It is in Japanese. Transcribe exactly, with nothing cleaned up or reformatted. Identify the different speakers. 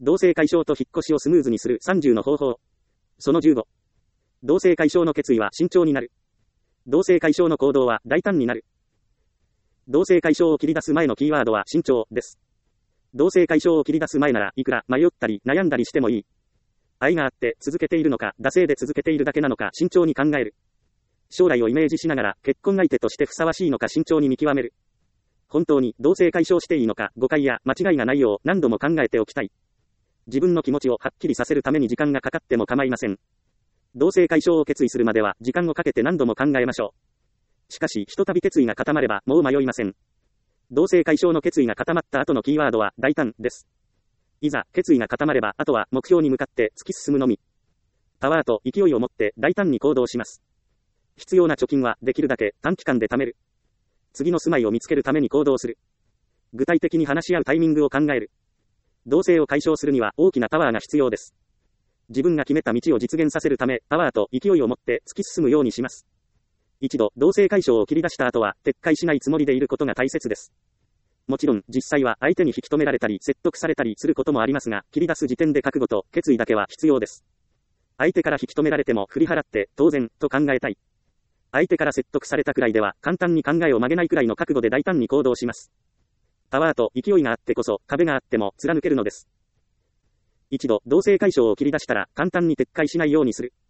Speaker 1: 同性解消と引っ越しをスムーズにするさんじゅうの方法。そのじゅうご。同性解消の決意は慎重になる。同性解消の行動は大胆になる。同性解消を切り出す前のキーワードは慎重です。同性解消を切り出す前ならいくら迷ったり悩んだりしてもいい。愛があって続けているのか、惰性で続けているだけなのか慎重に考える。将来をイメージしながら結婚相手としてふさわしいのか慎重に見極める。本当に同性解消していいのか、誤解や間違いがないよう何度も考えておきたい。自分の気持ちをはっきりさせるために時間がかかっても構いません。同性解消を決意するまでは時間をかけて何度も考えましょう。しかし、ひとたび決意が固まればもう迷いません。同性解消の決意が固まった後のキーワードは大胆です。いざ、決意が固まれば、あとは目標に向かって突き進むのみ。パワーと勢いを持って大胆に行動します。必要な貯金はできるだけ短期間で貯める。次の住まいを見つけるために行動する。具体的に話し合うタイミングを考える。同性を解消するには大きなパワーが必要です。自分が決めた道を実現させるため、パワーと勢いを持って突き進むようにします。一度、同性解消を切り出した後は、撤回しないつもりでいることが大切です。もちろん、実際は相手に引き止められたり、説得されたりすることもありますが、切り出す時点で覚悟と決意だけは必要です。相手から引き止められても振り払って当然と考えたい。相手から説得されたくらいでは、簡単に考えを曲げないくらいの覚悟で大胆に行動します。パワーと勢いがあってこそ、壁があっても貫けるのです。一度、同性解消を切り出したら、簡単に撤回しないようにする。